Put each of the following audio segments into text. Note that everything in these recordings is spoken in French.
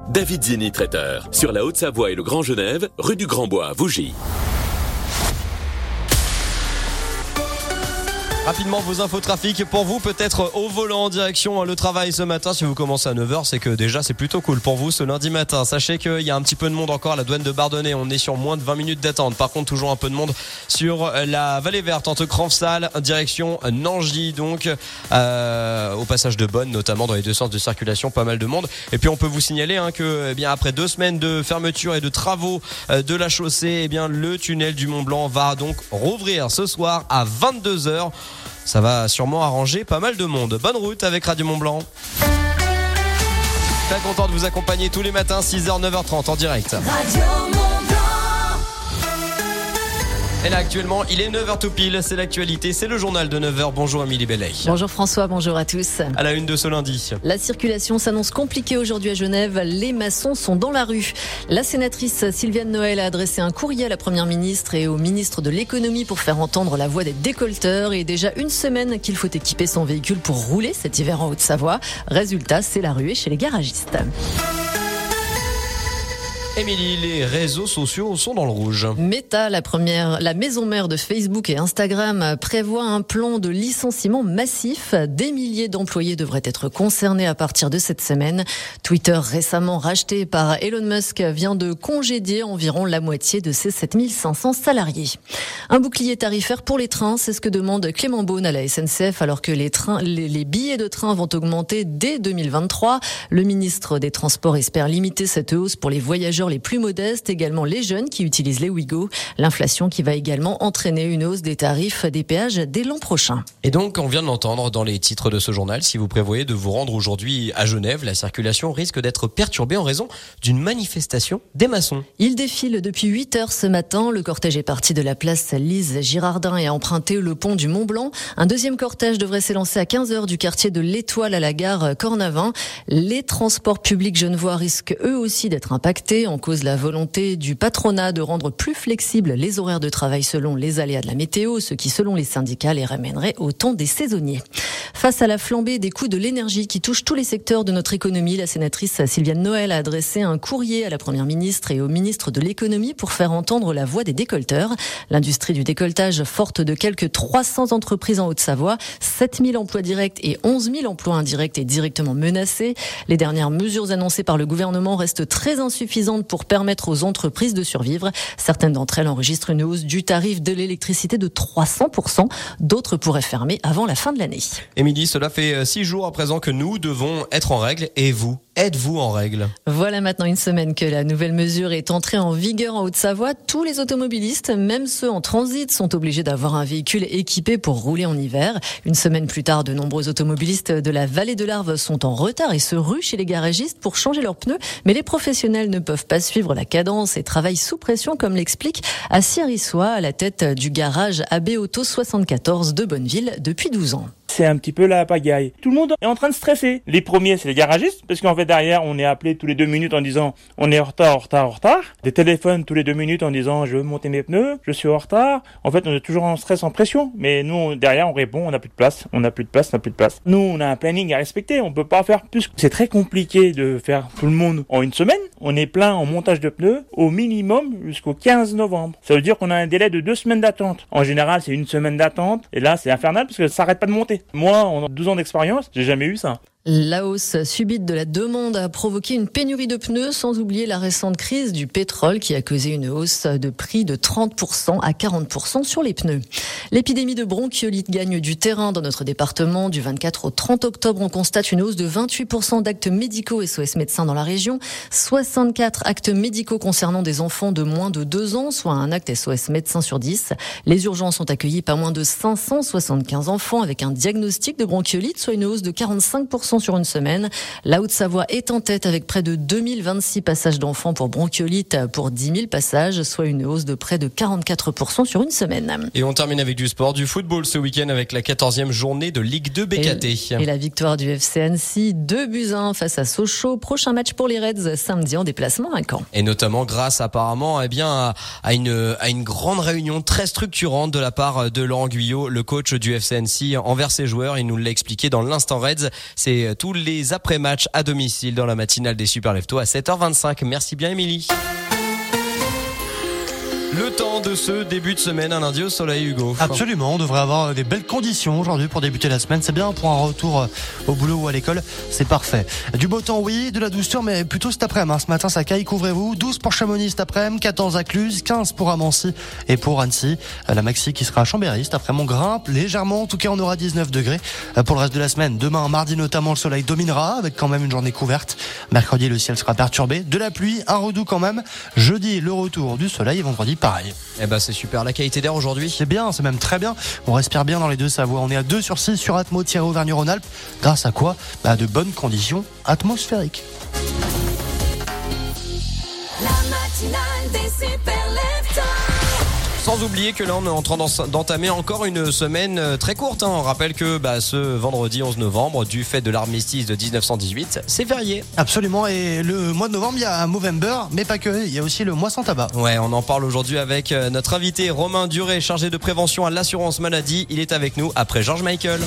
David Zini Traiteur. Sur la Haute-Savoie et le Grand Genève, rue du Grand-Bois à Vougy. Rapidement, vos infos trafic pour vous, peut-être au volant en direction le travail ce matin. Si vous commencez à 9h, c'est que déjà c'est plutôt cool pour vous ce lundi matin. Sachez qu'il y a un petit peu de monde encore à la douane de Bardonnay. On est sur moins de 20 minutes d'attente. Par contre, toujours un peu de monde sur la vallée verte entre Cranfsal, direction Nangy. Donc, au passage de Bonne, notamment dans les deux sens de circulation, pas mal de monde. Et puis on peut vous signaler que après 2 semaines de fermeture et de travaux de la chaussée, le tunnel du Mont Blanc va donc rouvrir ce soir à 22h. Ça va sûrement arranger pas mal de monde. Bonne route avec Radio Mont Blanc. Très content de vous accompagner tous les matins, 6h, 9h30 en direct. Radio Mont Blanc. Et là actuellement, il est 9h tout pile, c'est l'actualité, c'est le journal de 9h. Bonjour Amélie Bellet. Bonjour François, bonjour à tous. À la une de ce lundi. La circulation s'annonce compliquée aujourd'hui à Genève. Les maçons sont dans la rue. La sénatrice Sylviane Noël a adressé un courrier à la première ministre et au ministre de l'économie pour faire entendre la voix des décolleteurs. Et déjà une semaine qu'il faut équiper son véhicule pour rouler cet hiver en Haute-Savoie. Résultat, c'est la ruée chez les garagistes. Émilie, les réseaux sociaux sont dans le rouge. Meta, la maison mère de Facebook et Instagram, prévoit un plan de licenciement massif. Des milliers d'employés devraient être concernés à partir de cette semaine. Twitter, récemment racheté par Elon Musk, vient de congédier environ la moitié de ses 7500 salariés. Un bouclier tarifaire pour les trains, c'est ce que demande Clément Beaune à la SNCF, alors que les billets de train vont augmenter dès 2023. Le ministre des Transports espère limiter cette hausse pour les voyageurs les plus modestes, également les jeunes qui utilisent les Ouigo. L'inflation qui va également entraîner une hausse des tarifs des péages dès l'an prochain. Et donc, on vient de l'entendre dans les titres de ce journal, si vous prévoyez de vous rendre aujourd'hui à Genève, la circulation risque d'être perturbée en raison d'une manifestation des maçons. Ils défilent depuis 8h ce matin. Le cortège est parti de la place Lise Girardin et a emprunté le pont du Mont Blanc. Un deuxième cortège devrait s'élancer à 15h du quartier de l'Étoile à la gare Cornavin. Les transports publics genevois risquent eux aussi d'être impactés. En cause la volonté du patronat de rendre plus flexibles les horaires de travail selon les aléas de la météo, ce qui, selon les syndicats, les ramènerait au temps des saisonniers. Face à la flambée des coûts de l'énergie qui touche tous les secteurs de notre économie, la sénatrice Sylviane Noël a adressé un courrier à la première ministre et au ministre de l'économie pour faire entendre la voix des décolleteurs. L'industrie du décolletage, forte de quelques 300 entreprises en Haute-Savoie, 7000 emplois directs et 11 000 emplois indirects est directement menacée. Les dernières mesures annoncées par le gouvernement restent très insuffisantes pour permettre aux entreprises de survivre. Certaines d'entre elles enregistrent une hausse du tarif de l'électricité de 300%. D'autres pourraient fermer avant la fin de l'année. Émilie, cela fait 6 jours à présent que nous devons être en règle. Et vous, êtes-vous en règle ? Voilà maintenant une semaine que la nouvelle mesure est entrée en vigueur en Haute-Savoie. Tous les automobilistes, même ceux en transit, sont obligés d'avoir un véhicule équipé pour rouler en hiver. Une semaine plus tard, de nombreux automobilistes de la vallée de l'Arve sont en retard et se ruent chez les garagistes pour changer leurs pneus. Mais les professionnels ne peuvent pas suivre la cadence et travaillent sous pression, comme l'explique Assir Issois à la tête du garage AB Auto 74 de Bonneville depuis 12 ans. C'est un petit peu la pagaille. Tout le monde est en train de stresser. Les premiers, c'est les garagistes, parce qu'en fait, derrière, on est appelé tous les 2 minutes en disant on est en retard. Des téléphones tous les 2 minutes en disant je veux monter mes pneus, je suis en retard. En fait, on est toujours en stress, en pression. Mais nous, derrière, on répond on n'a plus de place. Nous, on a un planning à respecter. On peut pas faire plus. C'est très compliqué de faire tout le monde en une semaine. On est plein en montage de pneus au minimum jusqu'au 15 novembre. Ça veut dire qu'on a un délai de 2 semaines d'attente. En général, c'est 1 semaine d'attente. Et là, c'est infernal parce que ça s'arrête pas de monter. Moi, en 12 ans d'expérience, j'ai jamais eu ça. La hausse subite de la demande a provoqué une pénurie de pneus, sans oublier la récente crise du pétrole qui a causé une hausse de prix de 30% à 40% sur les pneus. L'épidémie de bronchiolite gagne du terrain dans notre département. Du 24 au 30 octobre, on constate une hausse de 28% d'actes médicaux SOS Médecins dans la région. 64 actes médicaux concernant des enfants de moins de 2 ans, soit un acte SOS Médecin sur 10. Les urgences ont accueilli pas moins de 575 enfants avec un diagnostic de bronchiolite, soit une hausse de 45% sur une semaine. La Haute-Savoie est en tête avec près de 2026 passages d'enfants pour bronchiolite pour 10 000 passages, soit une hausse de près de 44% sur une semaine. Et on termine avec du sport, du football ce week-end avec la 14e journée de Ligue 2 BKT. Et la victoire du FC Annecy, 2-1 face à Sochaux. Prochain match pour les Reds samedi en déplacement à Caen. Et notamment grâce apparemment à une grande réunion très structurante de la part de Laurent Guyot, le coach du FC Annecy, envers ses joueurs. Il nous l'a expliqué dans l'Instant Reds. C'est c'est tous les après-matchs à domicile dans la matinale des Super Leftos à 7h25. Merci bien Émilie. Le temps de ce début de semaine, un lundi au soleil, Hugo. Absolument, on devrait avoir des belles conditions aujourd'hui pour débuter la semaine. C'est bien pour un retour au boulot ou à l'école, c'est parfait. Du beau temps, oui, de la douceur, mais plutôt cet après-midi. Ce matin, ça caille, couvrez-vous. 12 pour Chamonix cet après-midi, 14 à Cluse, 15 pour Amancy et pour Annecy. La maxi qui sera à Chambéry cet après-midi, on grimpe légèrement. En tout cas, on aura 19 degrés pour le reste de la semaine. Demain, mardi notamment, le soleil dominera avec quand même une journée couverte. Mercredi, le ciel sera perturbé. De la pluie, un redout quand même. Jeudi, le retour du soleil et vendredi, pareil. Eh ben c'est super, la qualité d'air aujourd'hui. C'est bien, c'est même très bien. On respire bien dans les deux Savoies. On est à 2 sur 6 sur Atmo-Auvergne-Rhône-Alpes. Grâce à quoi ? De bonnes conditions atmosphériques. La matinale des Super Leftos. Sans oublier que là on est en train d'entamer encore une semaine très courte. On rappelle que ce vendredi 11 novembre, du fait de l'armistice de 1918, c'est férié. Absolument, et le mois de novembre, il y a Movember, mais pas que, il y a aussi le mois sans tabac. Ouais, on en parle aujourd'hui avec notre invité Romain Duret, chargé de prévention à l'assurance maladie. Il est avec nous après George Michael.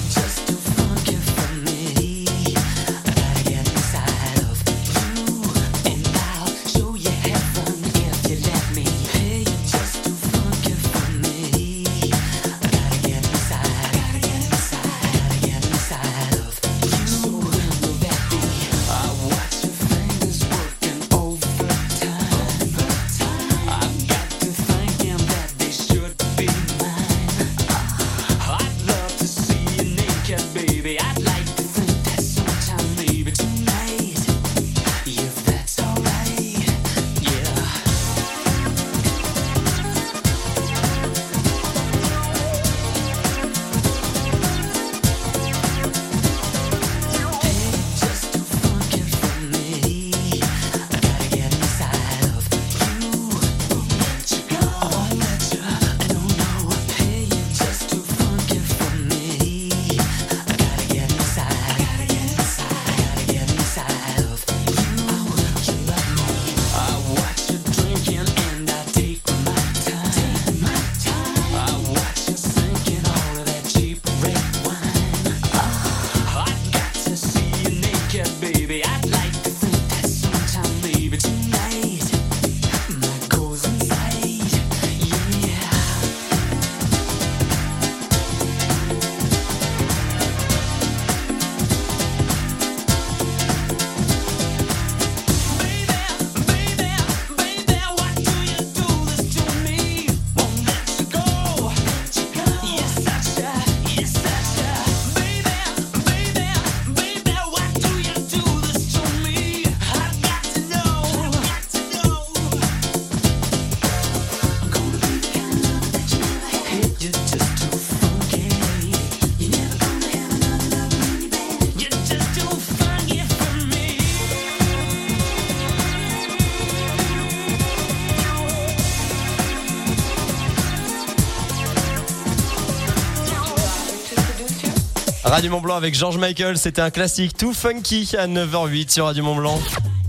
Radio Mont Blanc avec George Michael, c'était un classique tout funky à 9h08 sur Radio Mont Blanc.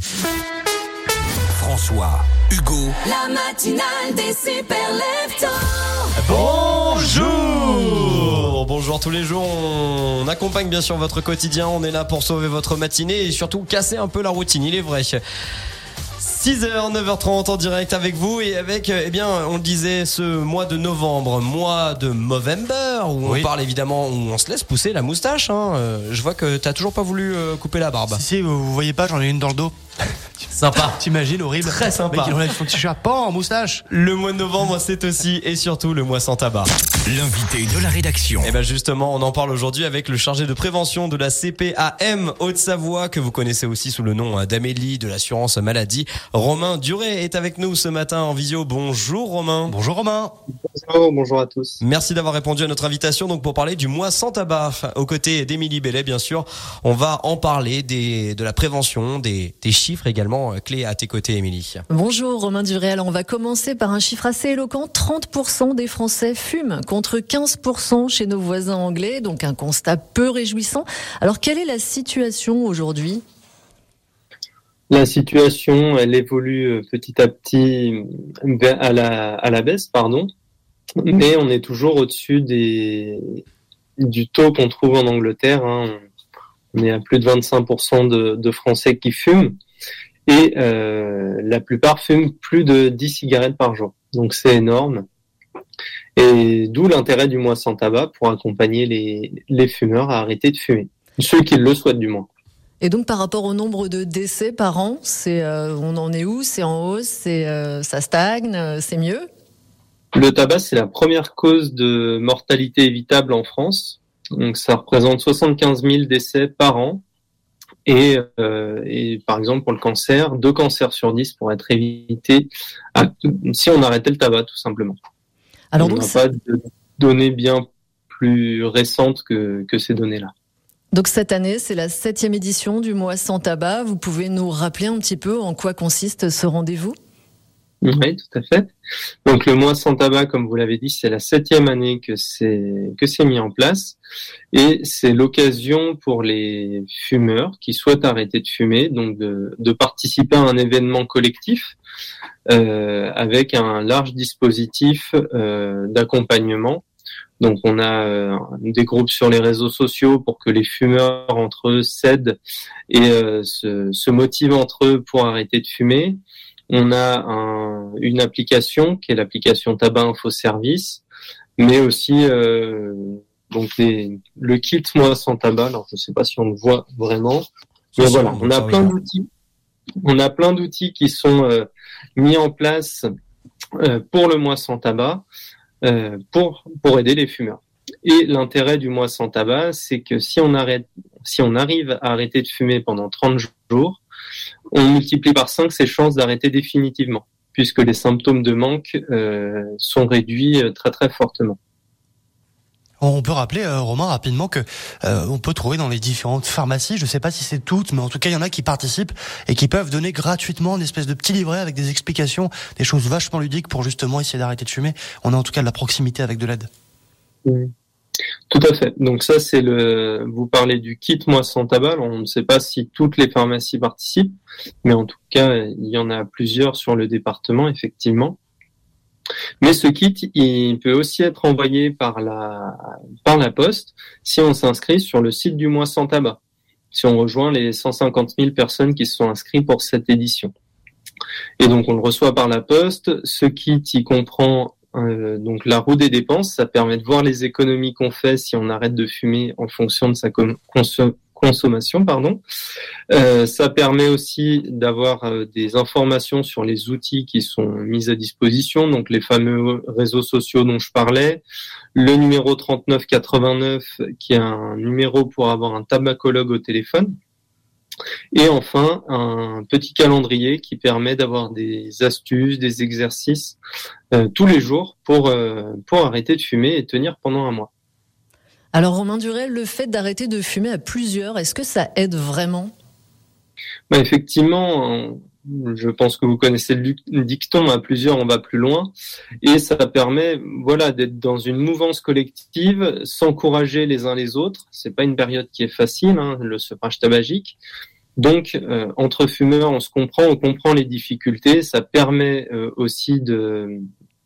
François, Hugo, la matinale des Super Leftos. Bonjour tous les jours, on accompagne bien sûr votre quotidien, on est là pour sauver votre matinée et surtout casser un peu la routine, il est vrai. 6h, 9h30 en direct avec vous et avec, on le disait, ce mois de novembre, mois de Movember, où on parle évidemment, où on se laisse pousser la moustache. Je vois que t'as toujours pas voulu couper la barbe. Si, vous voyez pas, j'en ai une dans le dos. Sympa. T'imagines, horrible. Très sympa. Le mec, il enlève son t-shirt, en moustache. Le mois de novembre, c'est aussi et surtout le mois sans tabac. L'invité de la rédaction. Et justement, on en parle aujourd'hui avec le chargé de prévention de la CPAM Haute-Savoie, que vous connaissez aussi sous le nom d'Amélie de l'assurance maladie. Romain Duret est avec nous ce matin en visio. Bonjour Romain. Bonjour Romain. Bonjour à tous. Merci d'avoir répondu à notre invitation donc pour parler du mois sans tabac. Aux côtés d'Émilie Bellet, bien sûr, on va en parler de la prévention, des chiffres également clés à tes côtés, Émilie. Bonjour Romain Duret. Alors on va commencer par un chiffre assez éloquent. 30% des Français fument contre 15% chez nos voisins anglais. Donc un constat peu réjouissant. Alors quelle est la situation aujourd'hui ? La situation, elle évolue petit à petit à la baisse, mais on est toujours au-dessus du taux qu'on trouve en Angleterre. On est à plus de 25% de Français qui fument. Et la plupart fument plus de 10 cigarettes par jour. Donc c'est énorme. Et d'où l'intérêt du mois sans tabac pour accompagner les fumeurs à arrêter de fumer. Ceux qui le souhaitent du moins. Et donc par rapport au nombre de décès par an, on en est où ? C'est en hausse ? Ça stagne ? C'est mieux ? Le tabac, c'est la première cause de mortalité évitable en France. Donc ça représente 75 000 décès par an. Et par exemple, pour le cancer, 2 cancers sur 10 pourraient être évités si on arrêtait le tabac, tout simplement. Alors, on n'a pas de données bien plus récentes que ces données-là. Donc cette année, c'est la 7e édition du mois sans tabac. Vous pouvez nous rappeler un petit peu en quoi consiste ce rendez-vous ? Oui, tout à fait. Donc le mois sans tabac, comme vous l'avez dit, c'est la 7e année que c'est mis en place, et c'est l'occasion pour les fumeurs qui souhaitent arrêter de fumer, donc de participer à un événement collectif avec un large dispositif d'accompagnement. Donc on a des groupes sur les réseaux sociaux pour que les fumeurs entre eux s'aident et se motivent entre eux pour arrêter de fumer. On a une application qui est l'application Tabac Info Service, mais aussi donc le kit Moi sans tabac. Alors je ne sais pas si on le voit vraiment, mais voilà, on a plein d'outils. On a plein d'outils qui sont mis en place pour le mois sans tabac pour aider les fumeurs. Et l'intérêt du mois sans tabac, c'est que si on arrive à arrêter de fumer pendant 30 jours, on multiplie par 5 ses chances d'arrêter définitivement, puisque les symptômes de manque sont réduits très très fortement. On peut rappeler, Romain, rapidement que on peut trouver dans les différentes pharmacies, je ne sais pas si c'est toutes, mais en tout cas il y en a qui participent et qui peuvent donner gratuitement une espèce de petit livret avec des explications, des choses vachement ludiques pour justement essayer d'arrêter de fumer. On a en tout cas de la proximité avec de l'aide. Oui. Tout à fait. Donc ça, vous parlez du kit Moi sans tabac. Alors, on ne sait pas si toutes les pharmacies participent, mais en tout cas, il y en a plusieurs sur le département, effectivement. Mais ce kit, il peut aussi être envoyé par la poste si on s'inscrit sur le site du mois sans tabac, si on rejoint les 150 000 personnes qui se sont inscrites pour cette édition. Et donc, on le reçoit par la poste. Ce kit, il comprend donc la roue des dépenses. Ça permet de voir les économies qu'on fait si on arrête de fumer en fonction de sa consommation. Ça permet aussi d'avoir des informations sur les outils qui sont mis à disposition, donc les fameux réseaux sociaux dont je parlais, le numéro 3989 qui est un numéro pour avoir un tabacologue au téléphone, et enfin un petit calendrier qui permet d'avoir des astuces, des exercices tous les jours pour arrêter de fumer et tenir pendant un mois. Alors Romain Duret, le fait d'arrêter de fumer à plusieurs, est-ce que ça aide vraiment ? Effectivement, je pense que vous connaissez le dicton, à plusieurs on va plus loin, et ça permet d'être dans une mouvance collective, s'encourager les uns les autres. C'est pas une période qui est facile, le sevrage tabagique. Donc entre fumeurs, on comprend les difficultés, ça permet aussi de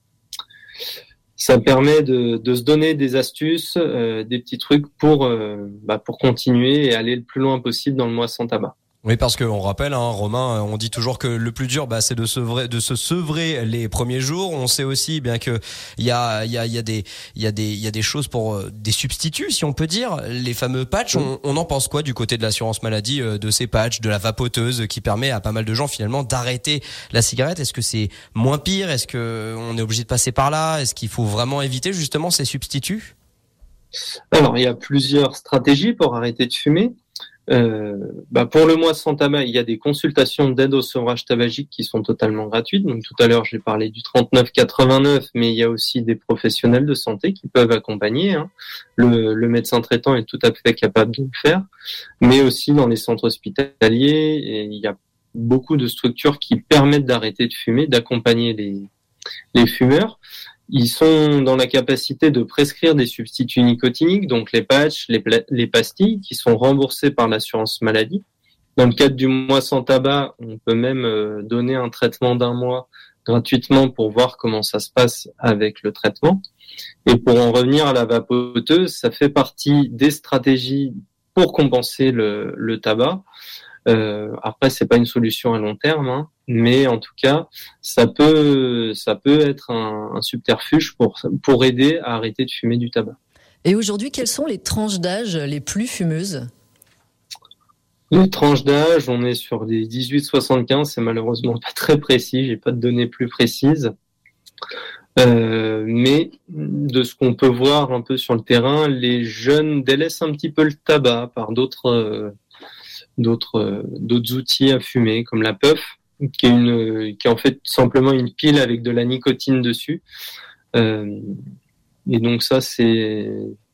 se donner des astuces, des petits trucs pour continuer et aller le plus loin possible dans le mois sans tabac. Oui, parce qu'on rappelle, Romain, on dit toujours que le plus dur, c'est de se sevrer les premiers jours. On sait aussi bien que il y a des choses pour des substituts, si on peut dire, les fameux patchs. On en pense quoi du côté de l'assurance maladie de ces patchs, de la vapoteuse qui permet à pas mal de gens finalement d'arrêter la cigarette? Est-ce que c'est moins pire? Est-ce que on est obligé de passer par là? Est-ce qu'il faut vraiment éviter justement ces substituts? Alors, il y a plusieurs stratégies pour arrêter de fumer. Pour le mois sans tabac, il y a des consultations d'aide au sevrage tabagique qui sont totalement gratuites. Donc tout à l'heure, j'ai parlé du 3989, mais il y a aussi des professionnels de santé qui peuvent accompagner. Le médecin traitant est tout à fait capable de le faire, mais aussi dans les centres hospitaliers, et il y a beaucoup de structures qui permettent d'arrêter de fumer, d'accompagner les fumeurs. Ils sont dans la capacité de prescrire des substituts nicotiniques, donc les patchs, les pastilles, qui sont remboursés par l'assurance maladie. Dans le cadre du mois sans tabac, on peut même donner un traitement d'1 mois gratuitement pour voir comment ça se passe avec le traitement. Et pour en revenir à la vapoteuse, ça fait partie des stratégies pour compenser le tabac. Après, c'est pas une solution à long terme, hein, mais en tout cas, ça peut être un subterfuge pour aider à arrêter de fumer du tabac. Et aujourd'hui, quelles sont les tranches d'âge les plus fumeuses ? Les tranches d'âge, on est sur des 18-75, c'est malheureusement pas très précis, j'ai pas de données plus précises. Mais de ce qu'on peut voir un peu sur le terrain, les jeunes délaissent un petit peu le tabac par d'autres outils à fumer, comme la puff, qui est en fait simplement une pile avec de la nicotine dessus. Et donc ça, c'est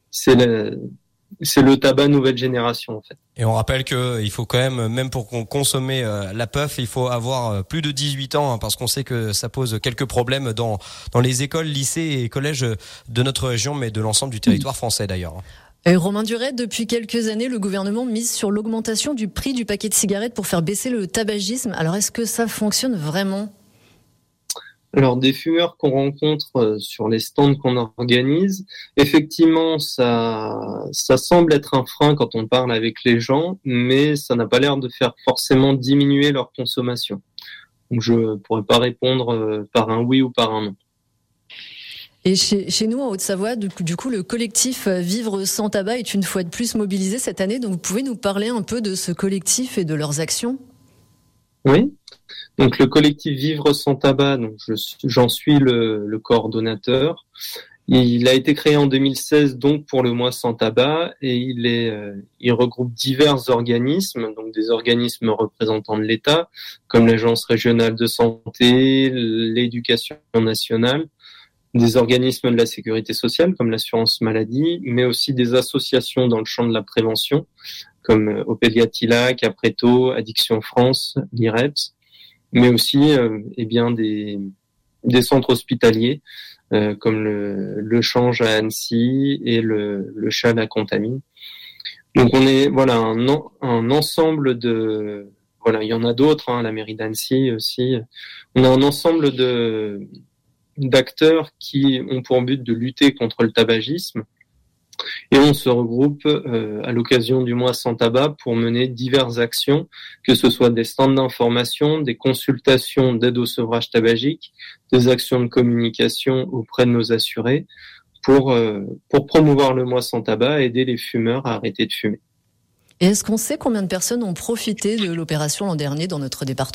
le tabac nouvelle génération, en fait. Et on rappelle que il faut quand même pour consommer la puff, il faut avoir plus de 18 ans, hein, parce qu'on sait que ça pose quelques problèmes dans les écoles, lycées et collèges de notre région, mais de l'ensemble du territoire français d'ailleurs. Et Romain Duret, depuis quelques années, le gouvernement mise sur l'augmentation du prix du paquet de cigarettes pour faire baisser le tabagisme. Alors, est-ce que ça fonctionne vraiment ? Alors, des fumeurs qu'on rencontre sur les stands qu'on organise, effectivement, ça semble être un frein quand on parle avec les gens, mais ça n'a pas l'air de faire forcément diminuer leur consommation. Donc, je pourrais pas répondre par un oui ou par un non. Et chez nous, en Haute-Savoie, du coup, le collectif Vivre sans tabac est une fois de plus mobilisé cette année. Donc, vous pouvez nous parler un peu de ce collectif et de leurs actions ? Oui. Donc, le collectif Vivre sans tabac, donc j'en suis le coordonnateur. Il a été créé en 2016, donc pour le mois sans tabac, et il regroupe divers organismes, donc des organismes représentants de l'État, comme l'Agence régionale de santé, l'Éducation nationale, des organismes de la sécurité sociale comme l'assurance maladie, mais aussi des associations dans le champ de la prévention comme Opélia Capreto, Addiction France, l'IREPS, mais aussi des centres hospitaliers comme le Change à Annecy et le Chal à Contamine. Donc on est un ensemble de il y en a d'autres, hein, la mairie d'Annecy aussi. On a un ensemble d'acteurs qui ont pour but de lutter contre le tabagisme, et on se regroupe à l'occasion du mois sans tabac pour mener diverses actions, que ce soit des stands d'information, des consultations d'aide au sevrage tabagique, des actions de communication auprès de nos assurés pour promouvoir le mois sans tabac et aider les fumeurs à arrêter de fumer. Et est-ce qu'on sait combien de personnes ont profité de l'opération l'an dernier dans notre département ?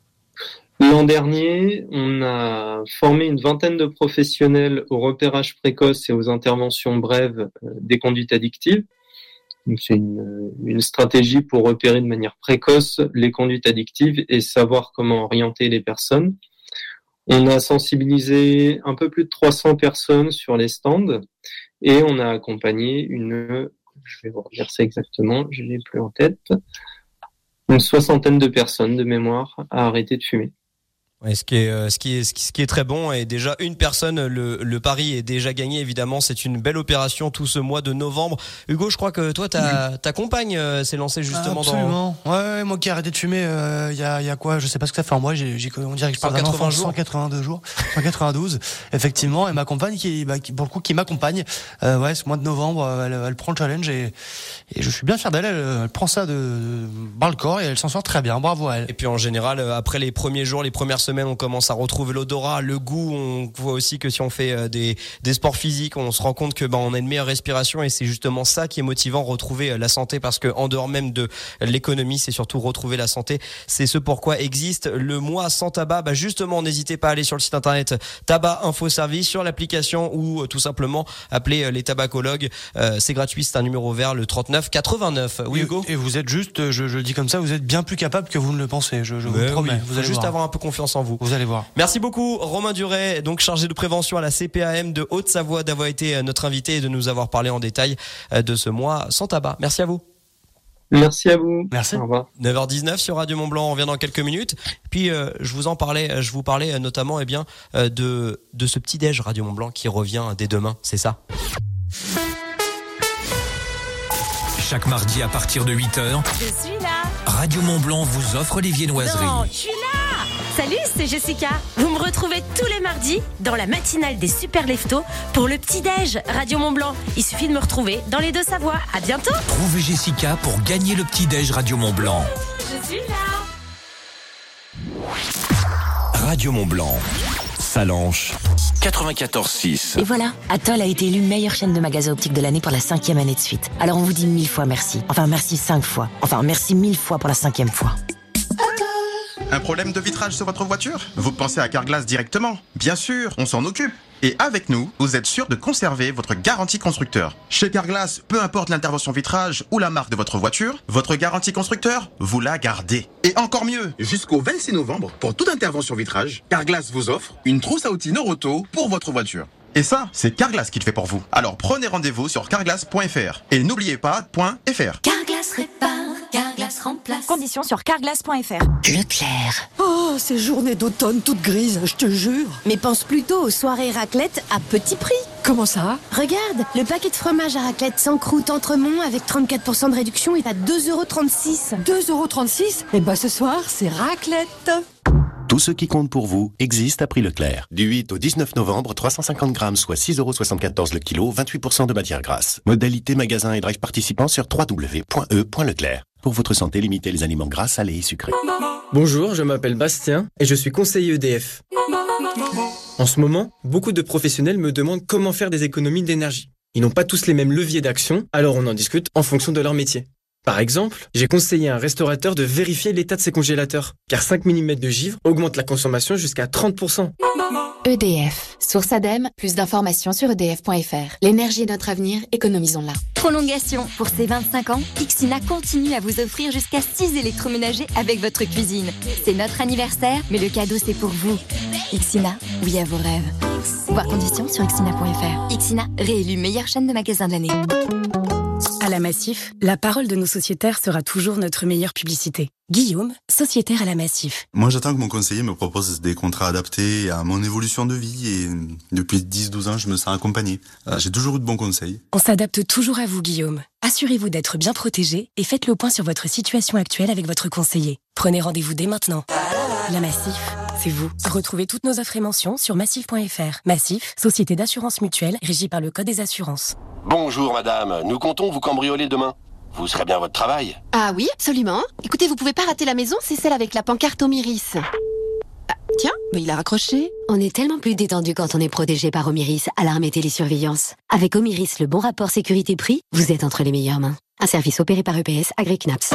L'an dernier, on a formé une vingtaine de professionnels au repérage précoce et aux interventions brèves des conduites addictives. Donc, c'est une stratégie pour repérer de manière précoce les conduites addictives et savoir comment orienter les personnes. On a sensibilisé un peu plus de 300 personnes sur les stands et on a accompagné je vais vous redire ça exactement, je l'ai plus en tête, une 60aine de personnes de mémoire à arrêter de fumer. Ouais, ce qui est très bon, et déjà une personne, le pari est déjà gagné, évidemment. C'est une belle opération tout ce mois de novembre. Hugo, je crois que toi ta compagne s'est lancée justement Absolument. Ouais, moi qui ai arrêté de fumer il y a quoi, je sais pas ce que ça fait en mois, on dirait que je parle d'un enfant, 182 jours, 192 effectivement, et ma compagne qui pour le coup qui m'accompagne ce mois de novembre, elle prend le challenge et je suis bien fier d'elle, elle prend ça de bras le corps et elle s'en sort très bien. Bravo à elle. Et puis en général, après les premiers jours, les premières semaine, on commence à retrouver l'odorat, le goût. On voit aussi que si on fait des sports physiques, on se rend compte que on a une meilleure respiration, et c'est justement ça qui est motivant, retrouver la santé, parce que en dehors même de l'économie, c'est surtout retrouver la santé. C'est ce pourquoi existe le mois sans tabac. Justement, n'hésitez pas à aller sur le site internet Tabac Info Service, sur l'application, ou tout simplement appeler les tabacologues. C'est gratuit, c'est un numéro vert, le 39 89. Oui, Hugo. Et vous êtes juste, je le dis comme ça, vous êtes bien plus capable que vous ne le pensez. Je vous promets. Oui, vous allez juste avoir un peu confiance en vous. Vous allez voir. Merci beaucoup Romain Duret, donc chargé de prévention à la CPAM de Haute-Savoie, d'avoir été notre invité et de nous avoir parlé en détail de ce mois sans tabac. Merci à vous. Merci à vous. Merci. Au revoir. 9h19 sur Radio Mont-Blanc, on revient dans quelques minutes. Puis je vous parlais notamment de ce petit déj Radio Mont-Blanc qui revient dès demain, c'est ça. Chaque mardi à partir de 8h, Je suis là. Radio Mont-Blanc vous offre les viennoiseries. Non, je suis là. Salut, c'est Jessica. Vous me retrouvez tous les mardis dans la matinale des Super Leftos pour le petit-déj Radio Mont-Blanc. Il suffit de me retrouver dans les Deux-Savoies. À bientôt. Trouvez Jessica pour gagner le petit-déj Radio Mont-Blanc. Je suis là. Radio Mont-Blanc. Salanches 94.6. Et voilà, Atoll a été élue meilleure chaîne de magasins optiques de l'année pour la 5e année de suite. Alors on vous dit 1000 fois merci. Enfin merci 5 fois. Enfin merci 1000 fois pour la 5e fois. Un problème de vitrage sur votre voiture? Vous pensez à Carglass directement? Bien sûr, on s'en occupe. Et avec nous, vous êtes sûr de conserver votre garantie constructeur. Chez Carglass, peu importe l'intervention vitrage ou la marque de votre voiture, votre garantie constructeur, vous la gardez. Et encore mieux, jusqu'au 26 novembre, pour toute intervention vitrage, Carglass vous offre une trousse à outils Noroto pour votre voiture. Et ça, c'est Carglass qui le fait pour vous. Alors prenez rendez-vous sur carglass.fr. Et n'oubliez pas .fr. Carglass répare, Carglass remplace. Conditions sur carglass.fr. Leclerc. Oh, ces journées d'automne toutes grises, je te jure. Mais pense plutôt aux soirées raclette à petit prix. Comment ça? Regarde, le paquet de fromage à raclette sans croûte Entremont avec 34% de réduction est à 2,36 €. 2,36 €? Eh ben ce soir, c'est raclette. Tout ce qui compte pour vous existe à prix Leclerc. Du 8 au 19 novembre, 350 grammes, soit 6,74 € le kilo, 28% de matière grasse. Modalité magasin et drive participants sur www.e.leclerc. Pour votre santé, limitez les aliments gras, salés et sucrés. Bonjour, je m'appelle Bastien et je suis conseiller EDF. En ce moment, beaucoup de professionnels me demandent comment faire des économies d'énergie. Ils n'ont pas tous les mêmes leviers d'action, alors on en discute en fonction de leur métier. Par exemple, j'ai conseillé à un restaurateur de vérifier l'état de ses congélateurs, car 5 mm de givre augmente la consommation jusqu'à 30%. EDF. Source ADEME, plus d'informations sur edf.fr. L'énergie est notre avenir, économisons-la. Prolongation. Pour ses 25 ans, Ixina continue à vous offrir jusqu'à 6 électroménagers avec votre cuisine. C'est notre anniversaire, mais le cadeau c'est pour vous. Ixina, oui à vos rêves. Voir conditions sur ixina.fr. Ixina, réélu meilleure chaîne de magasins de l'année. À la Massif, la parole de nos sociétaires sera toujours notre meilleure publicité. Guillaume, sociétaire à la Massif. Moi, j'attends que mon conseiller me propose des contrats adaptés à mon évolution de vie et depuis 10-12 ans, je me sens accompagné. J'ai toujours eu de bons conseils. On s'adapte toujours à vous, Guillaume. Assurez-vous d'être bien protégé et faites le point sur votre situation actuelle avec votre conseiller. Prenez rendez-vous dès maintenant. La Massif, c'est vous. Retrouvez toutes nos offres et mentions sur massif.fr. Massif, société d'assurance mutuelle régie par le Code des assurances. Bonjour madame, nous comptons vous cambrioler demain. Vous serez bien à votre travail? Ah oui, absolument. Écoutez, vous pouvez pas rater la maison, c'est celle avec la pancarte Omiris. Ah, tiens, il a raccroché. On est tellement plus détendu quand on est protégé par Omiris, alarme et télésurveillance. Avec Omiris, le bon rapport sécurité-prix, vous êtes entre les meilleures mains. Un service opéré par EPS, AgriKnaps.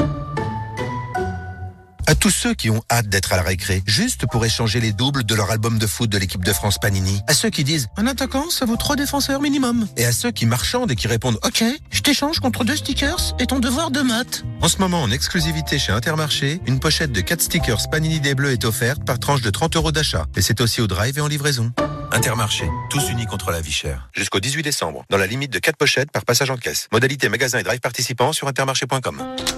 À tous ceux qui ont hâte d'être à la récré, juste pour échanger les doubles de leur album de foot de l'équipe de France Panini. À ceux qui disent « Un attaquant, ça vaut 3 défenseurs minimum ». Et à ceux qui marchandent et qui répondent « Ok, je t'échange contre 2 stickers et ton devoir de maths ». En ce moment, en exclusivité chez Intermarché, une pochette de 4 stickers Panini des Bleus est offerte par tranche de 30 € d'achat. Et c'est aussi au drive et en livraison. Intermarché, tous unis contre la vie chère. Jusqu'au 18 décembre, dans la limite de 4 pochettes par passage en caisse. Modalité magasin et drive participants sur intermarché.com.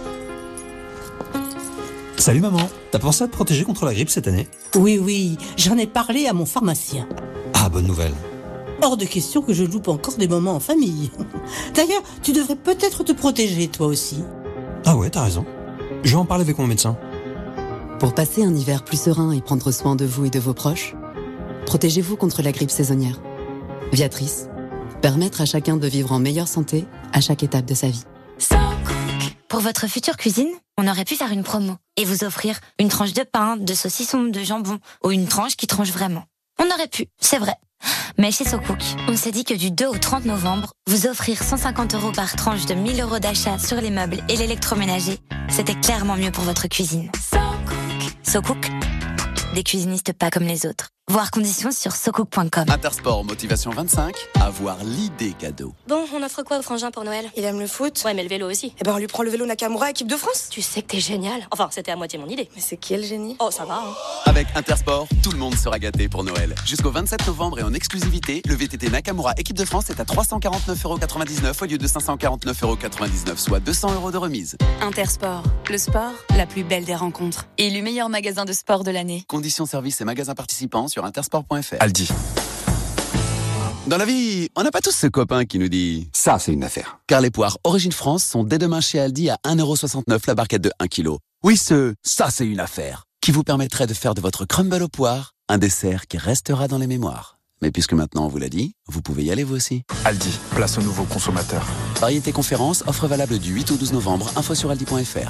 Salut maman, t'as pensé à te protéger contre la grippe cette année? Oui, j'en ai parlé à mon pharmacien. Ah, bonne nouvelle. Hors de question que je loupe encore des moments en famille. D'ailleurs, tu devrais peut-être te protéger toi aussi. Ah ouais, t'as raison. Je vais en parler avec mon médecin. Pour passer un hiver plus serein et prendre soin de vous et de vos proches, protégez-vous contre la grippe saisonnière. Viatrice, permettre à chacun de vivre en meilleure santé à chaque étape de sa vie. Pour votre future cuisine, on aurait pu faire une promo et vous offrir une tranche de pain, de saucisson, de jambon ou une tranche qui tranche vraiment. On aurait pu, c'est vrai. Mais chez SoCook, on s'est dit que du 2 au 30 novembre, vous offrir 150 € par tranche de 1 000 € d'achat sur les meubles et l'électroménager, c'était clairement mieux pour votre cuisine. SoCook, des cuisinistes pas comme les autres. Voir conditions sur socook.com. Intersport Motivation 25, avoir l'idée cadeau. Bon, on offre quoi au frangin pour Noël? Il aime le foot. Ouais, mais le vélo aussi. Eh ben, on lui prend le vélo Nakamura, équipe de France. Tu sais que t'es génial. Enfin, c'était à moitié mon idée. Mais c'est qui le génie? Oh, ça va, hein. Avec Intersport, tout le monde sera gâté pour Noël. Jusqu'au 27 novembre et en exclusivité, le VTT Nakamura équipe de France est à 349,99 € au lieu de 549,99 €, soit 200 € de remise. Intersport, le sport, la plus belle des rencontres. Élu meilleur magasin de sport de l'année. Conditions services et magasins participants sur intersport.fr. Aldi. Dans la vie, on n'a pas tous ce copain qui nous dit « Ça, c'est une affaire ». Car les poires Origine France sont dès demain chez Aldi à 1,69 € la barquette de 1 kg. Oui, ça, c'est une affaire. qui vous permettrait de faire de votre crumble aux poires un dessert qui restera dans les mémoires. Mais puisque maintenant on vous l'a dit, vous pouvez y aller vous aussi. Aldi, place aux nouveaux consommateurs. Variété conférence, offre valable du 8 au 12 novembre, info sur aldi.fr.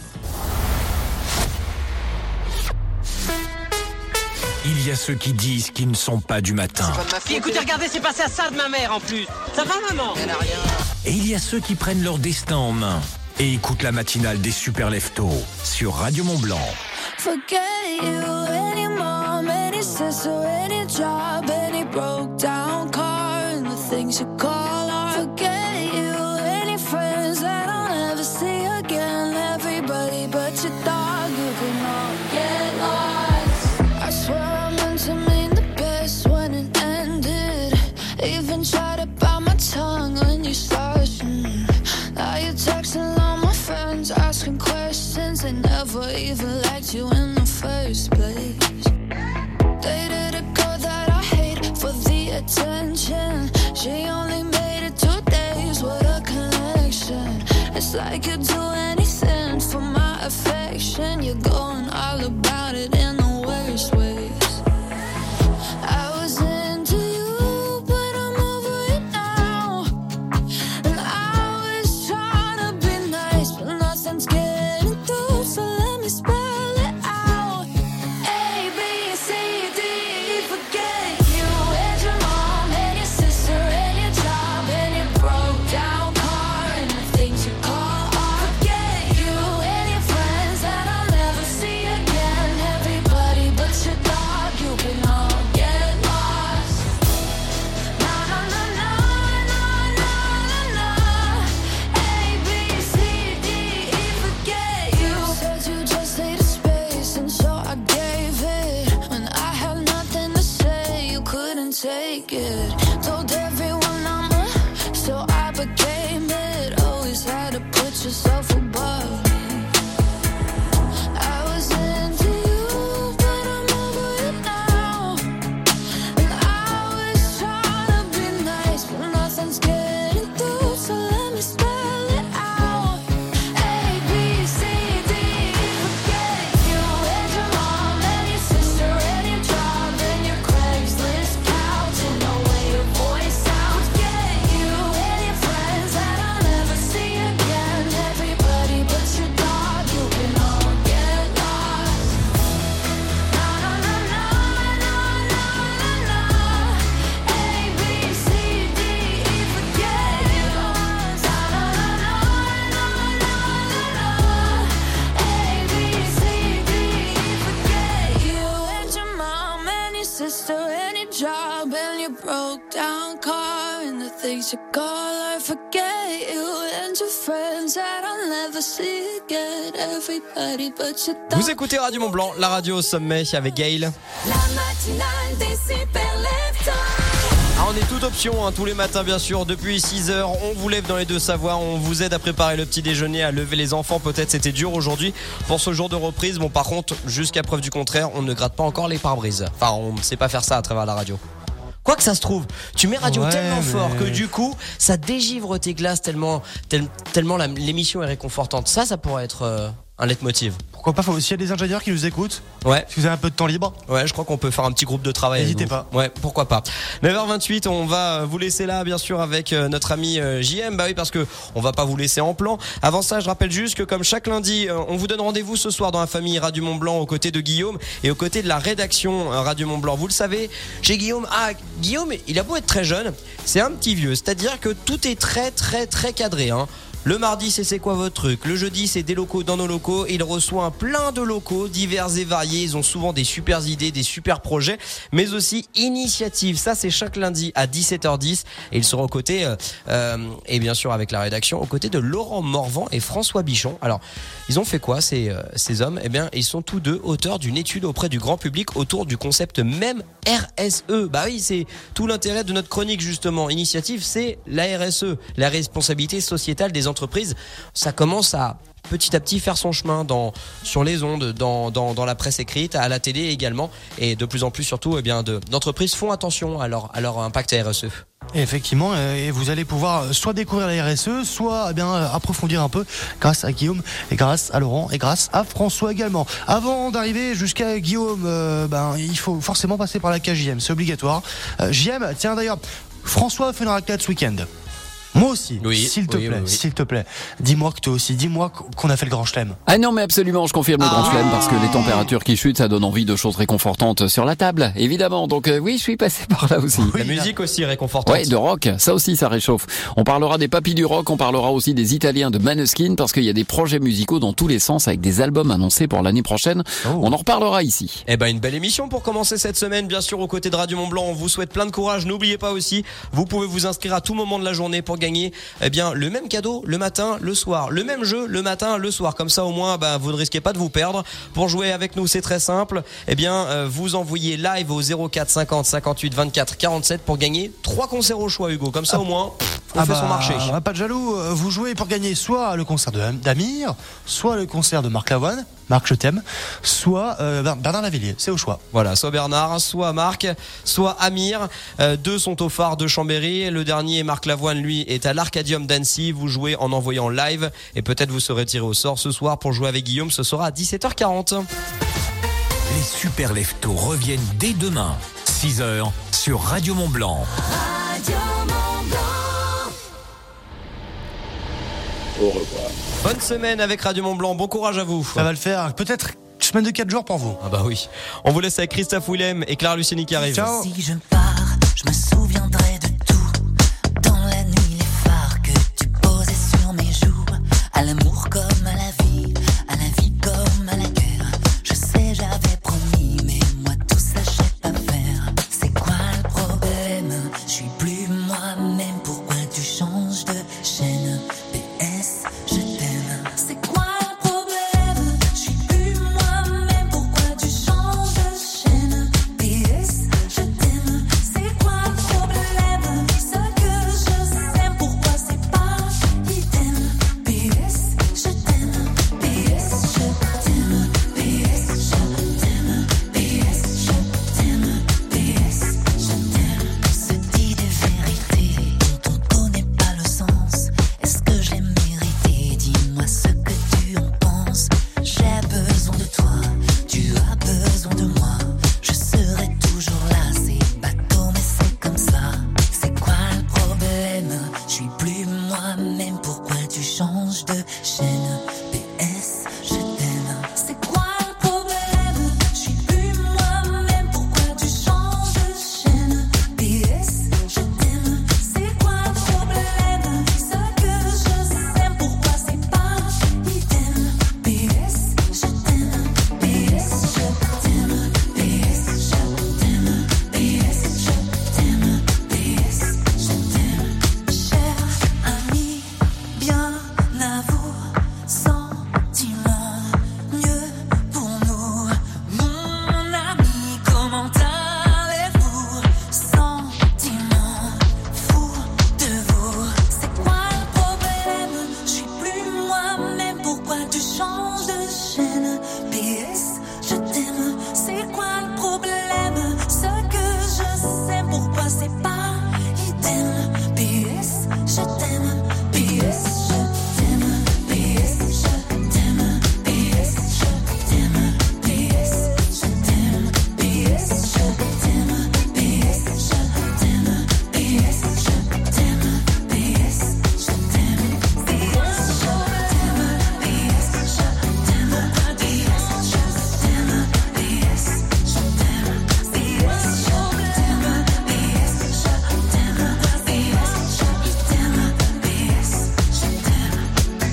Il y a ceux qui disent qu'ils ne sont pas du matin. Puis écoutez, regardez, c'est passé à ça de ma mère en plus. Ça va, maman? Elle a rien. Et il y a ceux qui prennent leur destin en main et écoutent la matinale des Super Leftos sur Radio Mont-Blanc. Forget you, any mom, any sister, any job, any broke down car, and the things you call art. Forget you, any friends that I'll never see again, everybody but your dog, you can all get lost. I swear I meant to mean the best when it ended, even tried to bite my tongue when you started. Now you're texting all my friends, asking questions, they never even liked you in the first place. Dated a girl that I hate for the attention. She only made it 2 days, what a connection. It's like you'd do anything for my affection. You're going all about it in the worst ways. I was into you, but I'm over it now. And I was trying to be nice, but nothing's getting through, so let me spell it out. A, B, C, D, E, forget you. And your mom, and your sister, and your job, and your broke down car, and the things you call art. Forget you, and your friends that I'll never see again. Everybody but your dog, you can all get lost. Na na na na na na na na. A, B, C, D, E, forget you. Said you just needed space, and so I gave it. When I had nothing to say, you couldn't take it. Told everyone I'm so I became it. Always had to put yourself above me. I was into you, but I'm over it now. And I was trying to be nice, but nothing's getting through, so let me spell it out. A, B, C, D, E, forget you. And your mom, and your sister, and your job, and your Craigslist couch, and the way your voice sounds. Forget you, and your friends that I'll never see again. Everybody but your dog, you can all get lost. Na na na na na na na na. A, B, C, D, E, forget you. Na na na na na na na. A, B, C, D, E, forget you. And your mom, and your sister, and your job, and your broke down car, and the things you call art. Forget you, and your friends that I'll never see again. Everybody but your dog. Vous écoutez Radio Mont-Blanc, la radio au sommet avec Gaël. La matinale des Super Leftos. Ah, on est toute option tous les matins bien sûr, depuis 6h, on vous lève dans les deux savoirs, on vous aide à préparer le petit déjeuner, à lever les enfants, peut-être c'était dur aujourd'hui pour ce jour de reprise. Bon par contre, jusqu'à preuve du contraire, on ne gratte pas encore les pare-brises. Enfin, on ne sait pas faire ça à travers la radio. Quoi que ça se trouve, tu mets radio tellement fort que du coup, ça dégivre tes glaces tellement l'émission est réconfortante. Ça pourrait être un leitmotiv. Pourquoi pas, s'il y a des ingénieurs qui nous écoutent, ouais. Si vous avez un peu de temps libre. Ouais, je crois qu'on peut faire un petit groupe de travail. N'hésitez pas. Ouais, pourquoi pas. 9h28, on va vous laisser là, bien sûr, avec notre ami JM. Bah oui, parce que on va pas vous laisser en plan. Avant ça, je rappelle juste que comme chaque lundi, on vous donne rendez-vous ce soir dans la famille Radio Mont-Blanc aux côtés de Guillaume et aux côtés de la rédaction Radio Mont-Blanc. Vous le savez, chez Guillaume, Guillaume, il a beau être très jeune, c'est un petit vieux. C'est-à-dire que tout est très, très, très cadré, Le mardi, c'est quoi votre truc? Le jeudi, c'est des locaux dans nos locaux. Il reçoit plein de locaux divers et variés. Ils ont souvent des super idées, des super projets, mais aussi initiatives. Ça, c'est chaque lundi à 17h10. Et ils seront aux côtés, et bien sûr avec la rédaction, aux côtés de Laurent Morvan et François Bichon. Alors, ils ont fait quoi ces hommes? Eh bien, ils sont tous deux auteurs d'une étude auprès du grand public autour du concept même RSE. Bah oui, c'est tout l'intérêt de notre chronique justement. Initiative, c'est la RSE, la responsabilité sociétale des entreprises. Ça commence à petit faire son chemin sur les ondes, dans la presse écrite, à la télé également, et de plus en plus surtout, d'entreprises font attention à leur impact RSE. Et effectivement, et vous allez pouvoir soit découvrir la RSE, soit approfondir un peu grâce à Guillaume et grâce à Laurent et grâce à François également. Avant d'arriver jusqu'à Guillaume, il faut forcément passer par la cage JM, c'est obligatoire. JM, tiens d'ailleurs, François fait une raclette ce week-end. Moi aussi, s'il te plaît. Dis-moi que toi aussi, dis-moi qu'on a fait le grand chelem. Ah non, mais absolument, je confirme le grand chelem parce que les températures qui chutent, ça donne envie de choses réconfortantes sur la table, évidemment. Donc oui, je suis passé par là aussi. La musique aussi réconfortante. Ouais, de rock, ça aussi, ça réchauffe. On parlera des papis du rock, on parlera aussi des Italiens de Maneskin parce qu'il y a des projets musicaux dans tous les sens avec des albums annoncés pour l'année prochaine. On en reparlera ici. Une belle émission pour commencer cette semaine, bien sûr, aux côtés de Radio Mont-Blanc. On vous souhaite plein de courage. N'oubliez pas aussi, vous pouvez vous inscrire à tout moment de la journée pour gagner le même cadeau le matin, le soir, le même jeu le matin, le soir. Comme ça au moins vous ne risquez pas de vous perdre. Pour jouer avec nous, c'est très simple. Vous envoyez live au 04 50 58 24 47 pour gagner 3 concerts au choix, Hugo. Comme ça au moins on fait son marché. Pas de jaloux, vous jouez pour gagner soit le concert d'Amir, soit le concert de Marc Lavoine. Marc, je t'aime. Soit Bernard Lavilliers, c'est au choix. Voilà, soit Bernard, soit Marc, soit Amir. Deux sont au phare de Chambéry. Le dernier, Marc Lavoine, lui, est à l'Arcadium d'Annecy. Vous jouez en envoyant live et peut-être vous serez tiré au sort ce soir pour jouer avec Guillaume. Ce sera à 17h40. Les Super Leftos reviennent dès demain, 6h, sur Radio Mont-Blanc. Radio Mont-Blanc. Au revoir. Bonne semaine avec Radio Mont-Blanc. Bon courage à vous. Ça va le faire. Peut-être une semaine de 4 jours pour vous. Ah bah oui. On vous laisse avec Christophe Willem et Claire Luciani qui arrivent. Ciao. Si je pars, je me souviendrai de tout. Dans la nuit, les phares que tu posais sur mes joues. À l'amour comme à la vie comme à la guerre. Je sais, j'avais promis, mais moi tout ça, je sais pas faire. C'est quoi le problème? Je suis plus moi-même. Pourquoi tu changes de chaîne? PS, je t'aime. C'est quoi le problème? Je suis plus moi-même. Pourquoi tu changes de chaîne? PS, je t'aime. C'est quoi le problème? Ce que je sais, pourquoi c'est pas idem? PS, je t'aime. PS, je t'aime. PS, je t'aime. PS, je t'aime. PS, je t'aime. Se dit des vérités dont on connaît pas le sens. Est-ce que je l'ai mérité? Dis-moi ce que tu en penses. J'ai besoin de toi, tu as besoin de moi. Je serai toujours là, c'est bateau mais c'est comme ça. C'est quoi le problème? Je suis plus moi-même, pourquoi tu changes de chaîne? PS, je t'aime. C'est quoi le problème? Je suis plus moi-même, pourquoi tu changes de chaîne? PS, je t'aime. C'est quoi le problème? Ce que je sais, pourquoi c'est pas idem? PS, je t'aime. PS, je t'aime. PS, je t'aime. PS, je t'aime. PS, je t'aime. Cher ami, bien à vous, sentiment mieux pour nous. Mon ami, comment allez-vous? Sentiment fou de vous. C'est quoi le problème? Je suis plus moi-même, pourquoi tu changes de chaîne? PS, je t'aime. C'est quoi le problème? Ce que je sais, pourquoi c'est pas idem? PS, je t'aime. PS, je t'aime. PS, je t'aime. PS, je t'aime. PS, je t'aime. PS, je t'aime. PS, je t'aime. PS, je t'aime. PS, je t'aime. PS, je t'aime. PS, je t'aime. PS, je t'aime. PS, je t'aime. PS, je t'aime. PS, je t'aime. PS, je t'aime.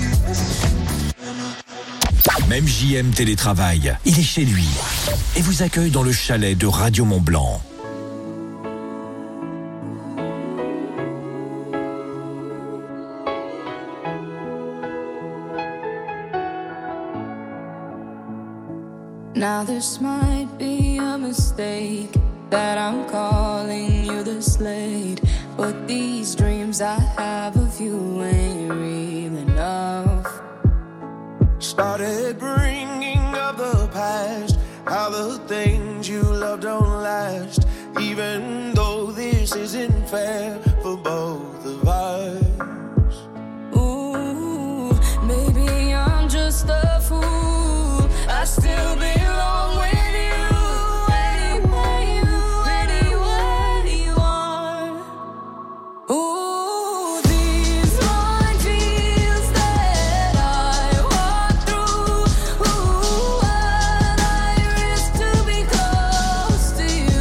Même JM télétravail, il est chez lui et vous accueille dans le chalet de Radio Mont-Blanc. Now this might be a mistake that I'm calling you this late, but these dreams I have of you ain't real enough. Started bringing up the past, how the things you love don't last. even though this isn't fair for both of us. Ooh, maybe I'm just a fool. I still belong with you. Anywhere you are. Ooh, these minefields that I walk through. Ooh, what I risk to be close to you.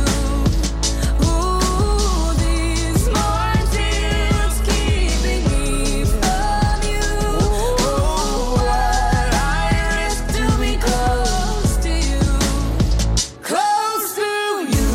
Ooh, these minefields keeping me from you. Ooh, what I risk to be close to you. Close to you.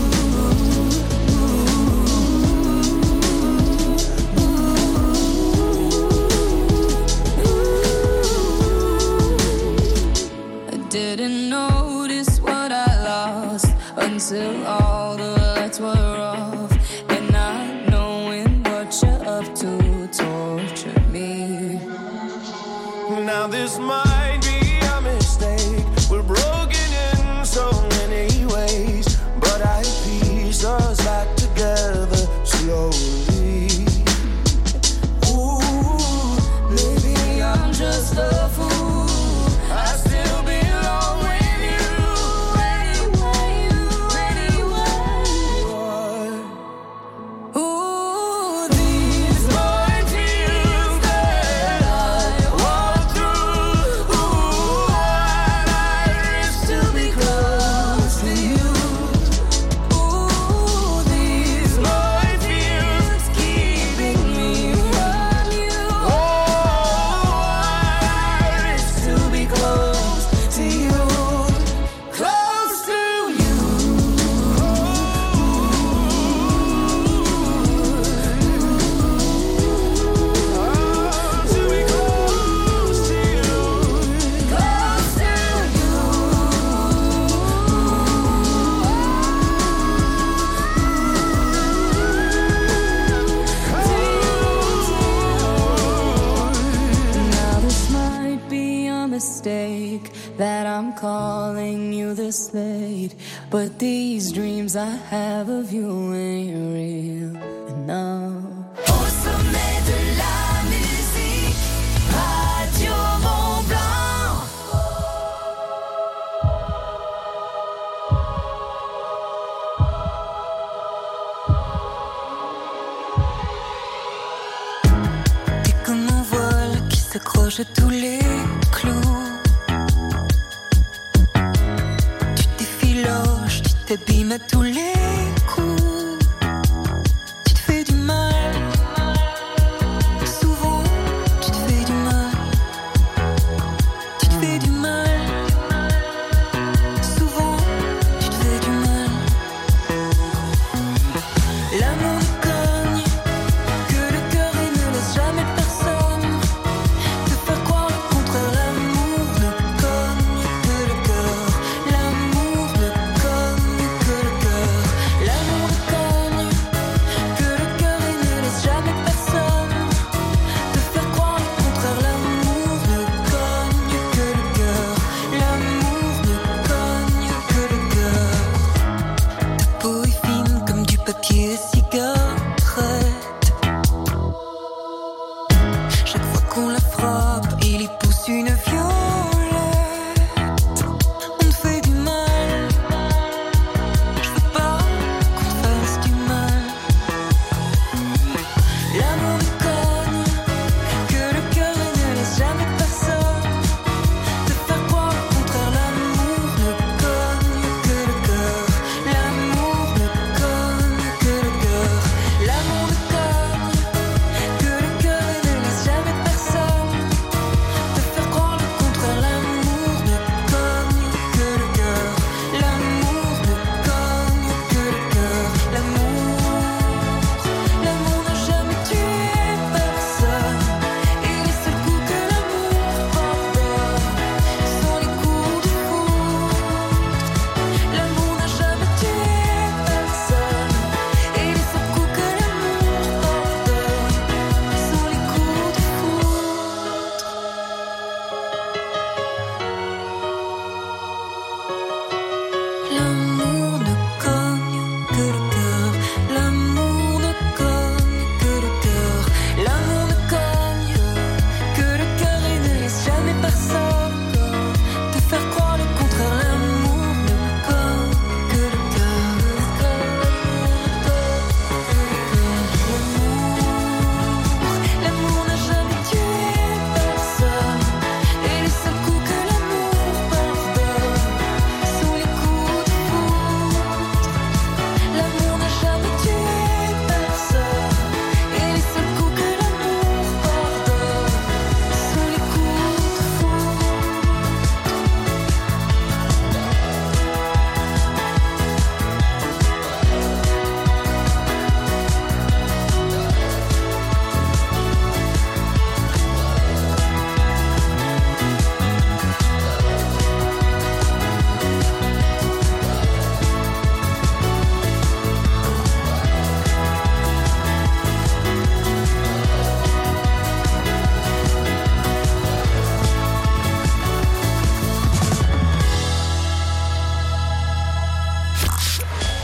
I didn't notice what I lost until all the lights were off, and not knowing what you're up to torture me. Now this might be a mistake. We're broken in so many ways, but I piece us back together slowly. Ooh, maybe I'm just a fool. I still belong with you. Anywhere you are. Ooh, these minefields that I walk through. Ooh, what I risk to be close to you. Ooh, these minefields keeping me from you. Oh, I risk to be close to you. Close to you. To be close to you. Close to Now this might be a mistake that I'm calling you this late, but these dreams I have of you ain't real enough. Au sommet de la musique, Radio Mont Blanc. T'es comme un voile qui s'accroche à tous les clous. Tu t'effiloches, tu t'abîmes à tous les coups. Tu te fais du mal. Souvent, tu te fais du mal. Tu te fais du mal. Souvent, tu te fais du mal. L'amour nous cogne, que le cœur il ne laisse jamais personne te faire croire le contraire. L'amour ne cogne que le cœur. L'amour ne cogne que le cœur.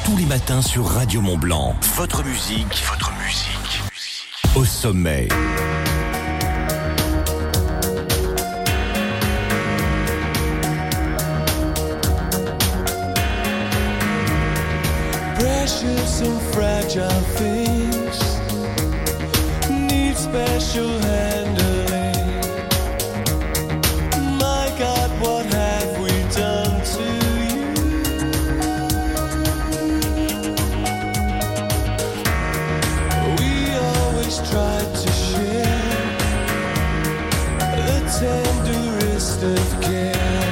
tous les matins sur Radio Mont-Blanc. Votre musique au sommet. Precious and fragile things need special handling. My God, what have we done to you? We always tried to share the tenderest of care.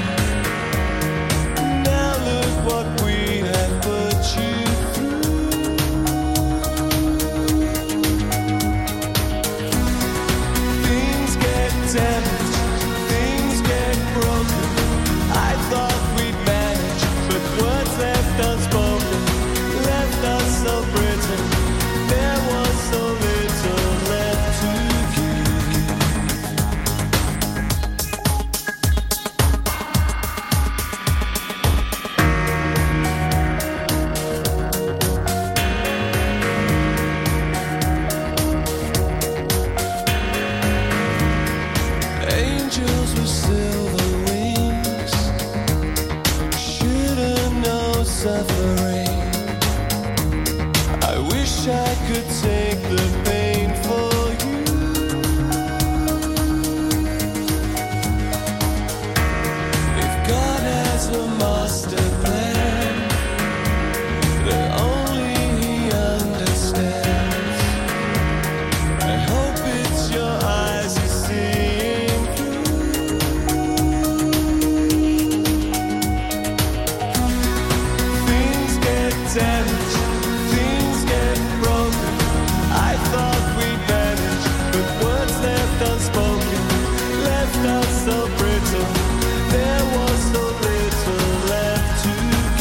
Now look what we have put you. Things get broken. I thought we'd manage, but words left unspoken left us so brittle. There was so little left to angels with silver wings shouldn't know suffering. I wish I could take the pain for you. If God has a master plan that only He understands, I hope it's your eyes you see. Damaged, things get broken. I thought we'd manage, but words left unspoken left us so brittle. There was so little left to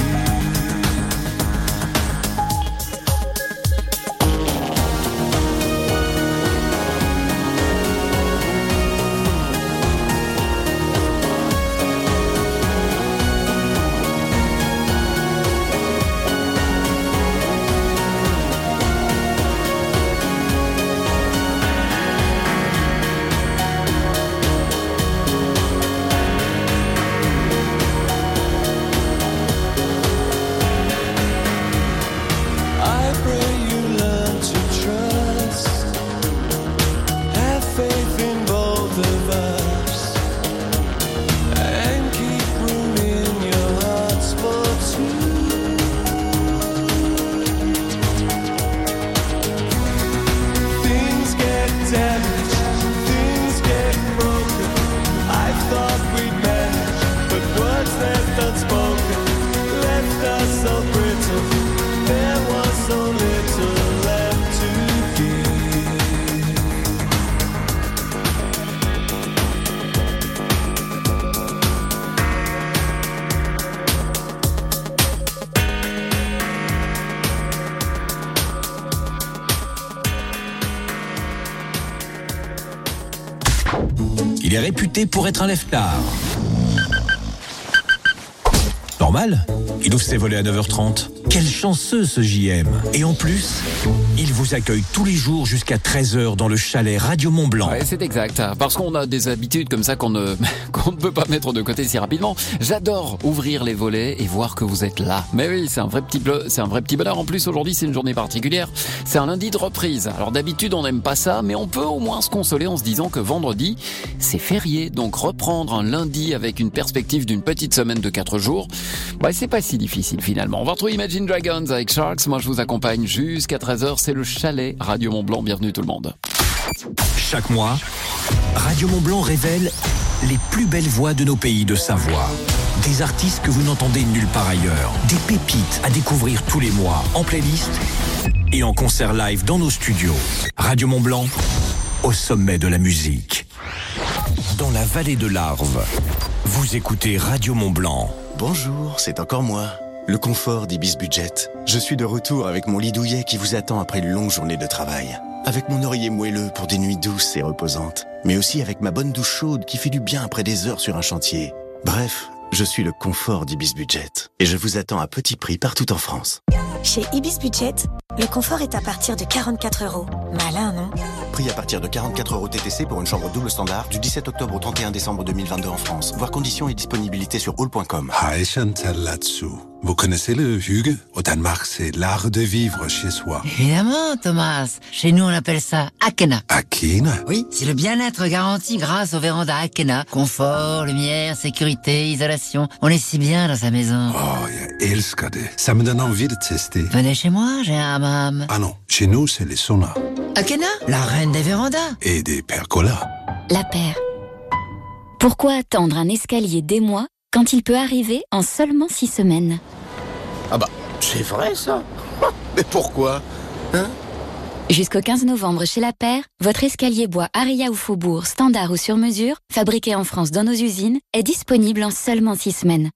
Il est réputé pour être un lève-tard. Normal, il ouvre ses volets à 9h30. Quel chanceux ce JM. Et en plus, il vous accueille tous les jours jusqu'à 13h dans le chalet Radio Mont-Blanc. Ouais, c'est exact. Parce qu'on a des habitudes comme ça qu'on ne peut pas mettre de côté si rapidement. J'adore ouvrir les volets et voir que vous êtes là. Mais oui, c'est un vrai petit bonheur. En plus, aujourd'hui, c'est une journée particulière. C'est un lundi de reprise. Alors d'habitude, on n'aime pas ça, mais on peut au moins se consoler en se disant que vendredi, c'est férié. Donc reprendre un lundi avec une perspective d'une petite semaine de 4 jours, c'est pas si difficile finalement. On va retrouver Imagine Dragons avec Sharks. Moi, je vous accompagne jusqu'à 13h. C'est le chalet Radio Mont-Blanc. Bienvenue tout le monde. Chaque mois, Radio Mont-Blanc révèle les plus belles voix de nos pays de Savoie. Des artistes que vous n'entendez nulle part ailleurs. Des pépites à découvrir tous les mois en playlist et en concert live dans nos studios. Radio Mont-Blanc, au sommet de la musique. Dans la vallée de l'Arve, vous écoutez Radio Mont-Blanc. Bonjour, c'est encore moi, le confort d'Ibis Budget. Je suis de retour avec mon lit douillet qui vous attend après une longue journée de travail. Avec mon oreiller moelleux pour des nuits douces et reposantes. Mais aussi avec ma bonne douche chaude qui fait du bien après des heures sur un chantier. Bref, je suis le confort d'Ibis Budget. Et je vous attends à petit prix partout en France. Chez Ibis Budget, le confort est à partir de 44 €. Malin, non? Prix à partir de 44 € TTC pour une chambre double standard du 17 octobre au 31 décembre 2022 en France. Voir conditions et disponibilité sur all.com. Hej Chantal là-dessous. Vous connaissez le hygge? Au Danemark, c'est l'art de vivre chez soi. Évidemment, Thomas. Chez nous, on appelle ça Akena. Akena? Oui, c'est le bien-être garanti grâce aux vérandas Akena. Confort, lumière, sécurité, isolation. On est si bien dans sa maison. Oh, jeg elsker det. Ça me donne envie de tester. Venez chez moi, j'ai un hammam. Ah non, chez nous, c'est les saunas. Akena, la reine des vérandas. Et des percolas. La paire. Pourquoi attendre un escalier des mois quand il peut arriver en seulement 6 semaines? Ah bah, c'est vrai ça. Mais pourquoi? Jusqu'au 15 novembre chez La Paire, votre escalier bois Aria ou Faubourg, standard ou sur mesure, fabriqué en France dans nos usines, est disponible en seulement 6 semaines.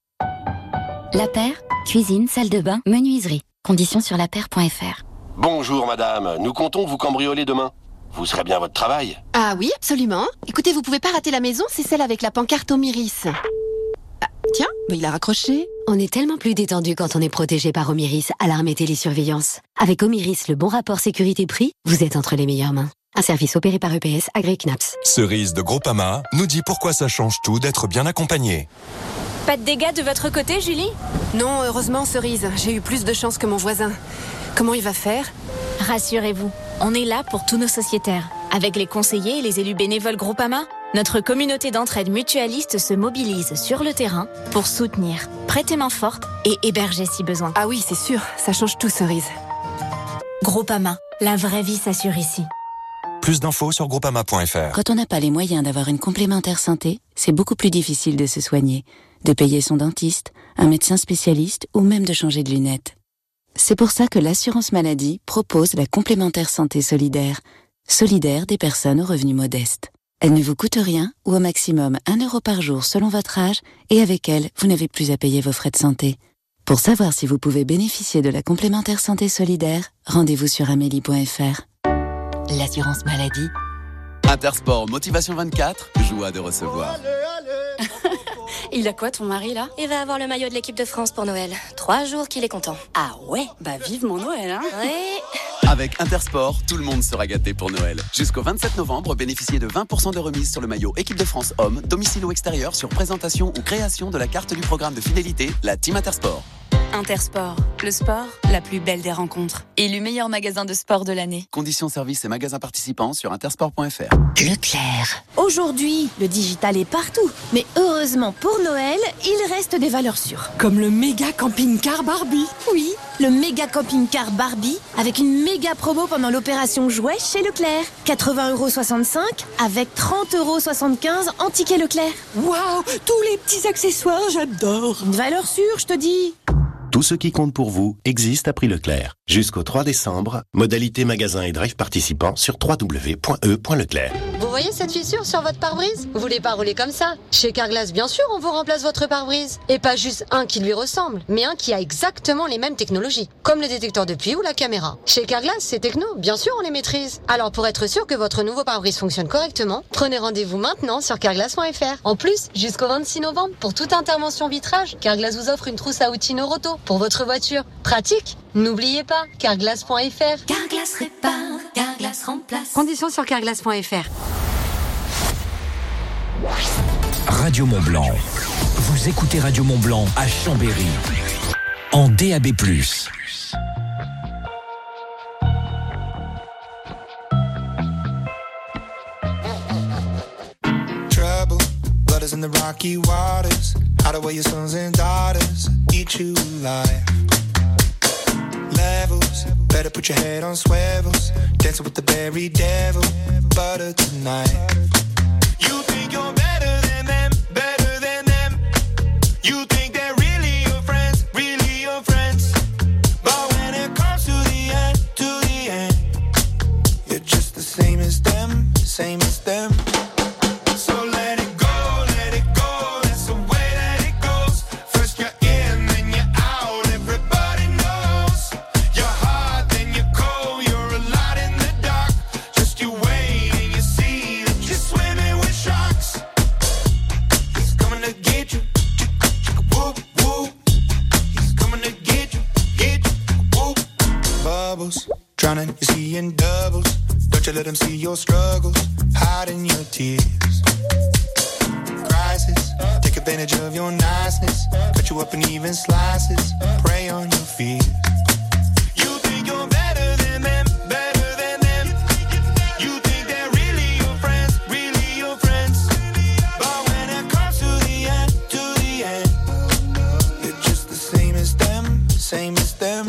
La Paire, cuisine, salle de bain, menuiserie. Conditions sur lapaire.fr. Bonjour madame, nous comptons vous cambrioler demain. Vous serez bien à votre travail? Ah oui, absolument. Écoutez, vous pouvez pas rater la maison, c'est celle avec la pancarte Omiris. Tiens, mais il a raccroché. On est tellement plus détendu quand on est protégé par Omiris, alarme et télésurveillance. Avec Omiris, le bon rapport sécurité-prix, vous êtes entre les meilleures mains. Un service opéré par EPS, Agric Naps. Cerise de Groupama nous dit pourquoi ça change tout d'être bien accompagné. Pas de dégâts de votre côté, Julie? Non, heureusement, Cerise. J'ai eu plus de chance que mon voisin. Comment il va faire? Rassurez-vous, on est là pour tous nos sociétaires. Avec les conseillers et les élus bénévoles Groupama, notre communauté d'entraide mutualiste se mobilise sur le terrain pour soutenir, prêter main forte et héberger si besoin. Ah oui, c'est sûr, ça change tout, Cerise. Groupama, la vraie vie s'assure ici. Plus d'infos sur groupama.fr. Quand on n'a pas les moyens d'avoir une complémentaire santé, c'est beaucoup plus difficile de se soigner, de payer son dentiste, un médecin spécialiste ou même de changer de lunettes. C'est pour ça que l'assurance maladie propose la complémentaire santé solidaire, solidaire des personnes aux revenus modestes. Elle ne vous coûte rien ou au maximum 1 € par jour selon votre âge et avec elle, vous n'avez plus à payer vos frais de santé. Pour savoir si vous pouvez bénéficier de la complémentaire santé solidaire, rendez-vous sur amélie.fr. L'assurance maladie. Intersport Motivation 24, joie de recevoir. Il a quoi ton mari là? Il va avoir le maillot de l'équipe de France pour Noël. 3 jours qu'il est content. Ah ouais, bah vivement Noël, hein? Oui. Avec Intersport, tout le monde sera gâté pour Noël. Jusqu'au 27 novembre, bénéficiez de 20% de remise sur le maillot équipe de France homme, domicile ou extérieur sur présentation ou création de la carte du programme de fidélité, la Team Intersport. Intersport, le sport, la plus belle des rencontres. Élu meilleur magasin de sport de l'année. Conditions, services et magasins participants sur intersport.fr. Leclerc. Aujourd'hui, le digital est partout. Mais heureusement pour Noël, il reste des valeurs sûres. Comme le méga camping-car Barbie. Oui, le méga camping-car Barbie avec une méga promo pendant l'opération jouet chez Leclerc. 80,65 € avec 30,75 € en ticket Leclerc. Waouh, tous les petits accessoires, j'adore. Une valeur sûre, je te dis. Tout ce qui compte pour vous existe à prix Leclerc. Jusqu'au 3 décembre, modalité magasin et drive participants sur www.e.leclerc. Vous voyez cette fissure sur votre pare-brise? Vous voulez pas rouler comme ça? Chez Carglass, bien sûr, on vous remplace votre pare-brise. Et pas juste un qui lui ressemble, mais un qui a exactement les mêmes technologies, comme le détecteur de pluie ou la caméra. Chez Carglass, c'est techno, bien sûr, on les maîtrise. Alors pour être sûr que votre nouveau pare-brise fonctionne correctement, prenez rendez-vous maintenant sur carglass.fr. En plus, jusqu'au 26 novembre, pour toute intervention vitrage, Carglass vous offre une trousse à outils Noroto pour votre voiture. Pratique? N'oubliez pas, carglass.fr. Carglass répare, Carglass remplace. Conditions sur carglass.fr. Radio Mont-Blanc. Vous écoutez Radio Mont-Blanc à Chambéry. En DAB+. Trouble, blood is in the rocky waters. Hide away your sons and daughters, eat you alive. Levels, better put your head on swivels. Dancing with the very devil, butter tonight. You think you're better than them, better than them. You think they're really your friends, really your friends. But when it comes to the end, you're just the same as them, same as them. So let it go, let it go. That's the way that it goes. First you're in, then you're out. Everybody knows you're hot, then you're cold. You're a lot in the dark. Just you wait and you see that you're swimming with sharks. bubbles. Drowning, you're seeing doubles. Don't you let them see your struggles, hiding your tears. Crisis, take advantage of your niceness. Cut you up in even slices, prey on your fears. You think you're better than them, better than them. You think they're really your friends, really your friends. But when it comes to the end, you're just the same as them, same as them.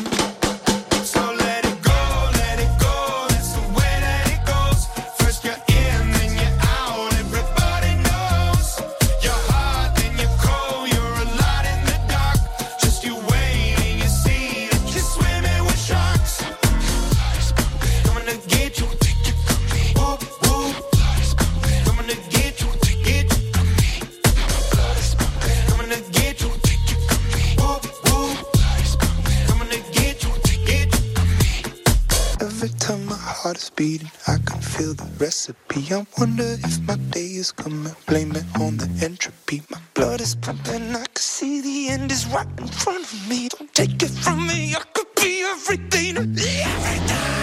Beating, I can feel the recipe. I wonder if my day is coming. Blame it on the entropy. My blood is pumping. I can see the end is right in front of me. Don't take it from me. I could be everything to me every day.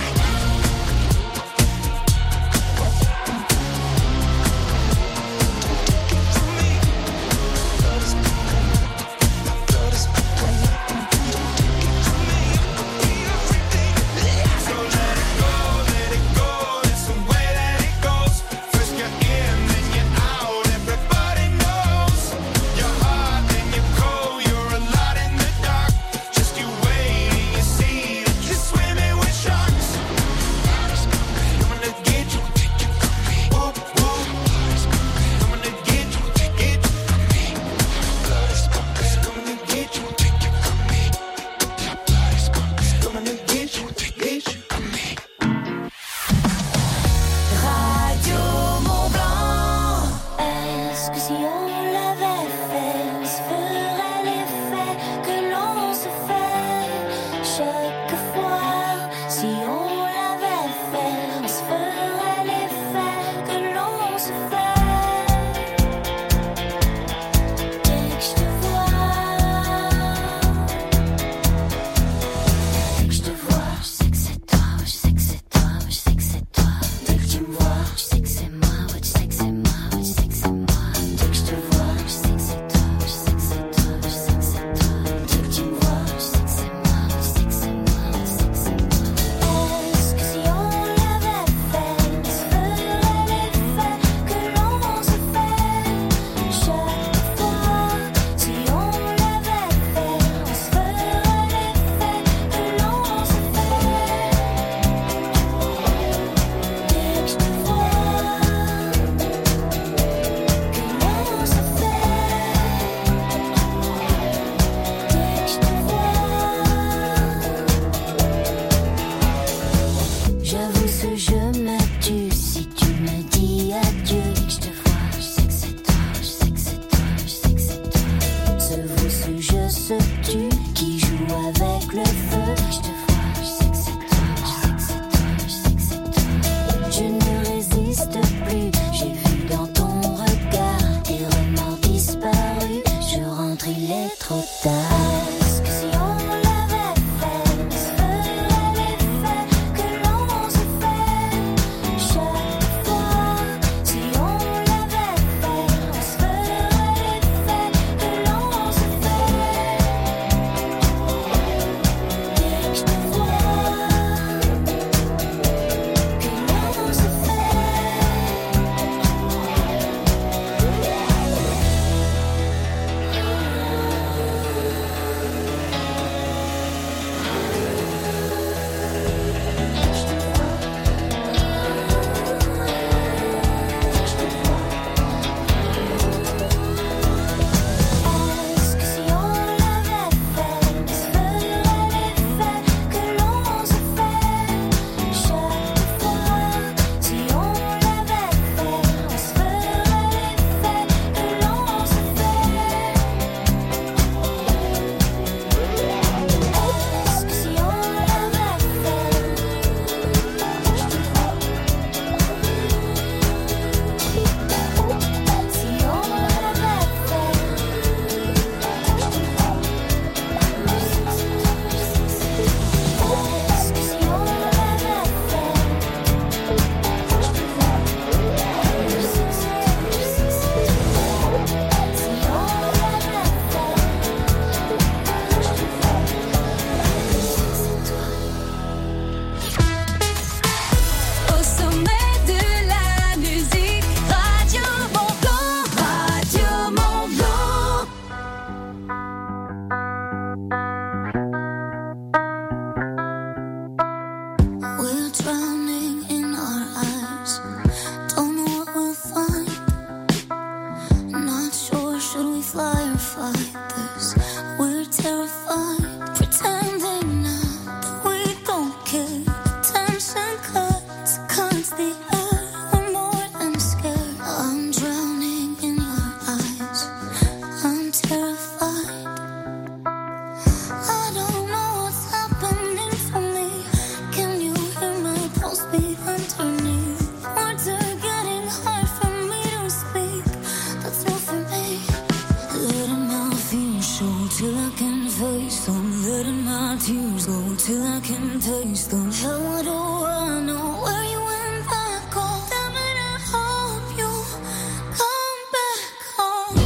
till I can taste them. How do I know where you went back home? Damn it, I hope you come back home.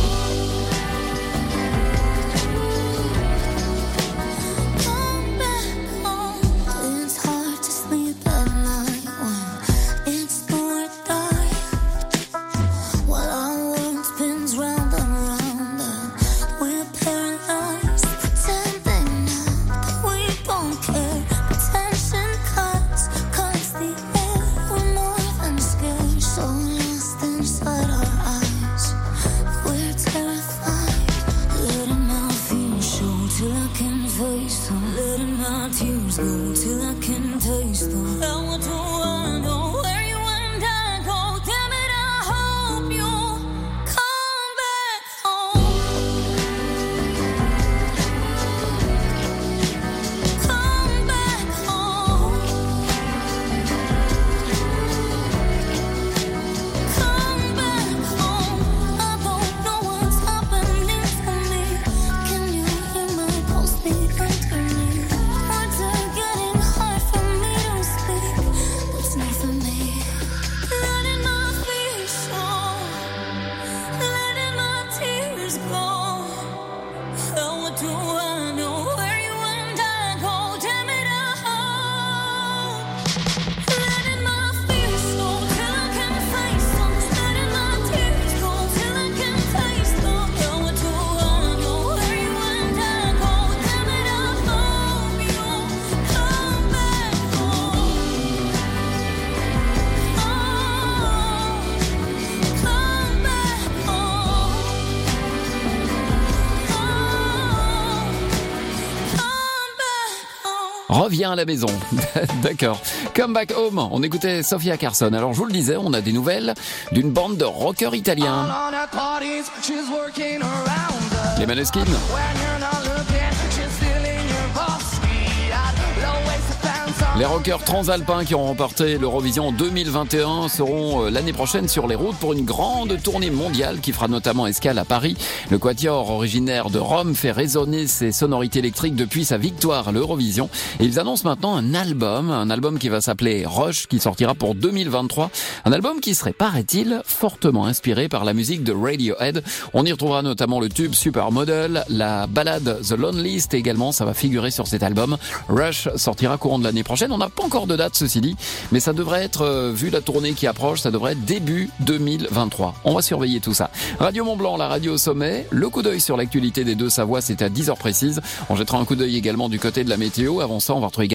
Come back home. It's hard to sleep at night when it's do or die. While our world spins round and round and we're paralyzed, pretending that we don't care. Pretension cuts the air. We're more than scared, so lost inside our eyes. We're terrified, letting my fears show till I can face them. Letting my tears go till I can taste them. How do I know where you and I go? Damn it, I hope you come back home. Come back home. Come back home. I don't know what's happening to me. Can you hear my pulse beat underneath? Words are getting hard for me to speak. That's not for me. Letting my fears show, letting my tears go. How do I know where you and I go? Damn it, I hope. Letting my fears show till I can face them. Letting my tears go till I can taste them. How do I know where you and I go? Damn it, I hope you come back home. Come back home. Reviens à la maison. D'accord. Come back home. On écoutait Sofia Carson. Alors, je vous le disais, on a des nouvelles d'une bande de rockers italiens. On at parties, she's working around us. Les Maneskin. When you're not looking, she's still in your box. Low-waisted pants on. Les rockers transalpins qui ont remporté l'Eurovision 2021 seront l'année prochaine sur les routes pour une grande tournée mondiale qui fera notamment escale à Paris. Le quatuor originaire de Rome fait résonner ses sonorités électriques depuis sa victoire à l'Eurovision. Et ils annoncent maintenant un album qui va s'appeler Rush, qui sortira pour 2023. Un album qui serait, paraît-il, fortement inspiré par la musique de Radiohead. On y retrouvera notamment le tube Supermodel, la ballade The Loneliest également, ça va figurer sur cet album. Rush sortira courant de l'année prochaine. On n'a pas encore de date, ceci dit, mais ça devrait être, vu la tournée qui approche, ça devrait être début 2023. On va surveiller tout ça. Radio Mont-Blanc, la radio au sommet. Le coup d'œil sur l'actualité des Deux-Savoies, c'est à 10h précises. On jettera un coup d'œil également du côté de la météo. Avant ça, on va retrouver